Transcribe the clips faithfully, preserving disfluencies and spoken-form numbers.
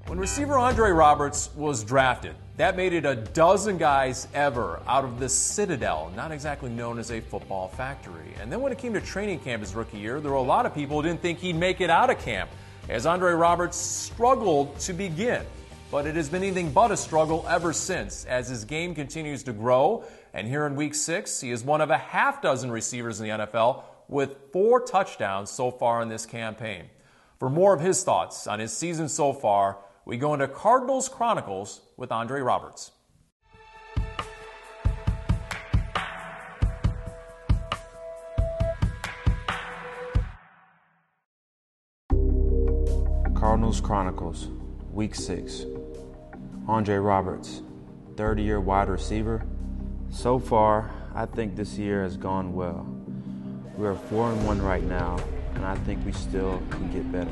When receiver Andre Roberts was drafted, that made it a dozen guys ever out of the Citadel, not exactly known as a football factory. And then when it came to training camp his rookie year, there were a lot of people who didn't think he'd make it out of camp, as Andre Roberts struggled to begin. But it has been anything but a struggle ever since, as his game continues to grow. And here in week six, he is one of a half dozen receivers in the N F L with four touchdowns so far in this campaign. For more of his thoughts on his season so far, we go into Cardinals Chronicles with Andre Roberts. Cardinals Chronicles, Week six. Andre Roberts, third-year wide receiver. So far, I think this year has gone well. We are four and one right now, and I think we still can get better.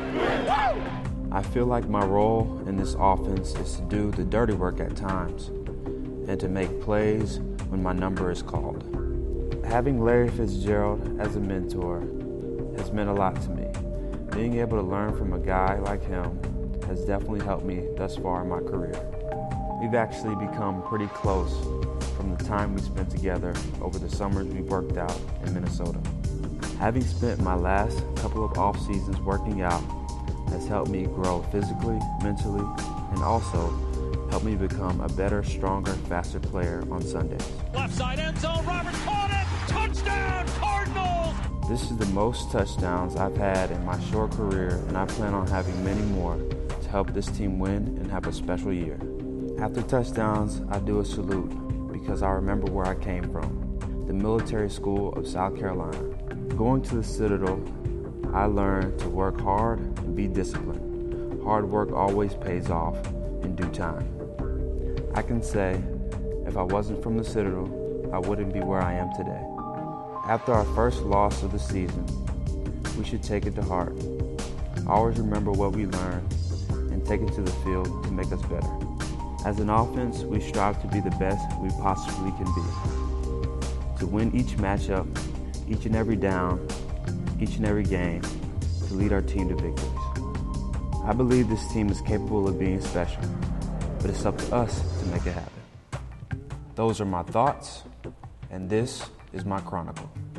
I feel like my role in this offense is to do the dirty work at times and to make plays when my number is called. Having Larry Fitzgerald as a mentor has meant a lot to me. Being able to learn from a guy like him has definitely helped me thus far in my career. We've actually become pretty close from the time we spent together over the summers we worked out in Minnesota. Having spent my last couple of off seasons working out has helped me grow physically, mentally, and also helped me become a better, stronger, faster player on Sundays. Left side end zone, Roberts caught it! Touchdown, Cardinals! This is the most touchdowns I've had in my short career, and I plan on having many more to help this team win and have a special year. After touchdowns, I do a salute because I remember where I came from, the military school of South Carolina. Going to the Citadel, I learned to work hard and be disciplined. Hard work always pays off in due time. I can say, if I wasn't from the Citadel, I wouldn't be where I am today. After our first loss of the season, we should take it to heart. Always remember what we learned and take it to the field to make us better. As an offense, we strive to be the best we possibly can be. To win each matchup, each and every down, each and every game, to lead our team to victories. I believe this team is capable of being special, but it's up to us to make it happen. Those are my thoughts, and this is my chronicle.